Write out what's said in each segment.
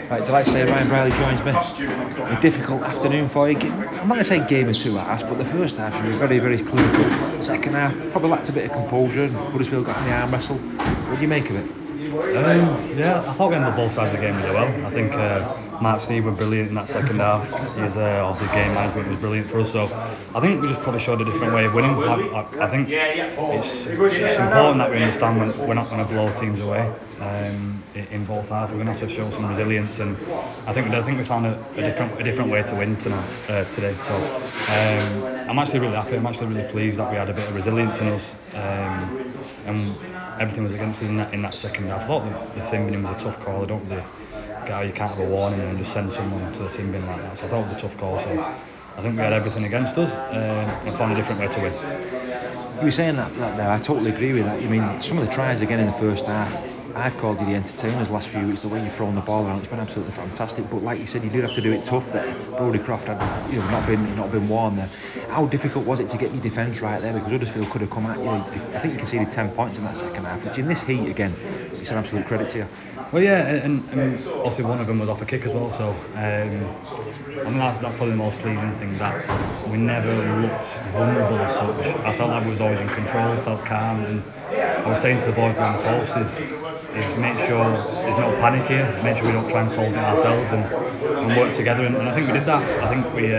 Right, did I say Ryan Brierley joins me? A difficult afternoon for you. I'm not going to say game of 2 halves, but the first half you were very, very clinical. Second half probably lacked a bit of composure and Huddersfield got in the arm wrestle. What do you make of it? Yeah, I thought we handled both sides of the game really well. I think Mark Sneyd were brilliant in that second half. His obviously game management was brilliant for us. So I think we just probably showed a different way of winning. I think it's important that we understand we're not going to blow teams away in both halves. We're going to have to show some resilience, and I think we found a different way to win today. So I'm actually really happy. I'm actually really pleased that we had a bit of resilience in us, and everything was against us in that second half. I thought the sin binning was a tough call. I don't really get how you can't have a warning and just send someone to the sin bin like that. So I thought it was a tough call. So I think we had everything against us and found a different way to win. You were saying that there, I totally agree with that. I mean, some of the tries again in the first half, I've called you the entertainers last few weeks. The way you've thrown the ball around, it's been absolutely fantastic. But like you said, you did have to do it tough there. Brodie Croft had not been warned there. How difficult was it to get your defence right there? Because Huddersfield could have come at you. I think you conceded 10 points in that second half, which in this heat again, it's an absolute credit to you. Well, yeah, and obviously one of them was off a kick as well. So I think that's probably the most pleasing thing, that we never looked vulnerable as such. I felt like we was always in control, felt calm, and I was saying to the boys around the post is make sure there's no panic here, make sure we don't try and solve it ourselves and work together, and I think we did that. I think we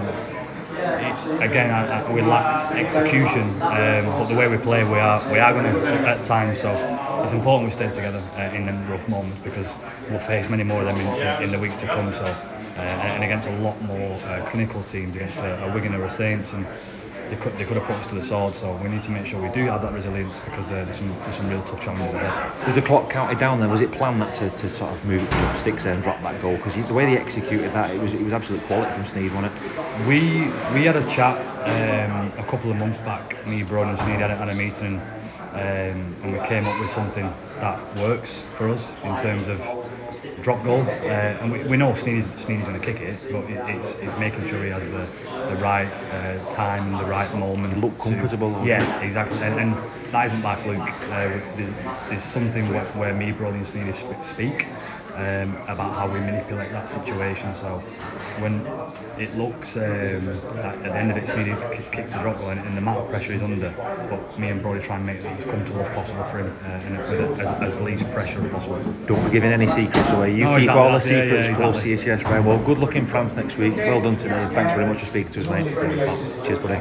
we lacked execution, but the way we play, we are going to at times. So it's important we stay together in them rough moments, because we'll face many more of them in the weeks to come. So and against a lot more clinical teams, against a Wigan or a Saints, and they could have put us to the sword. So we need to make sure we do have that resilience, because there's some real tough challenges ahead. Was the clock counted down then? Was it planned that to sort of move it to the sticks there and drop that goal? Because the way they executed that, it was absolute quality from Sneyd, wasn't it? We had a chat a couple of months back. Me, Brodie and Sneyd had a meeting, and we came up with something that works for us in terms of drop goal, and we know Sneyd is going to kick it, but it's making sure he has the right time and the right moment. Look comfortable. Yeah, exactly, and that isn't by fluke. There's something where me, Brodie and Sneyd speak about how we manipulate that situation. So when it looks at the end of it, Sneyd kicks the drop goal, and the amount of pressure he's under, but me and Brodie try and make that as comfortable as possible for him, and with as least pressure as possible. Don't be giving any secrets away. You keep all the secrets close to your chest, right? Well, good luck in France next week. Well done today. Thanks very much for speaking to us, mate. Cheers, buddy.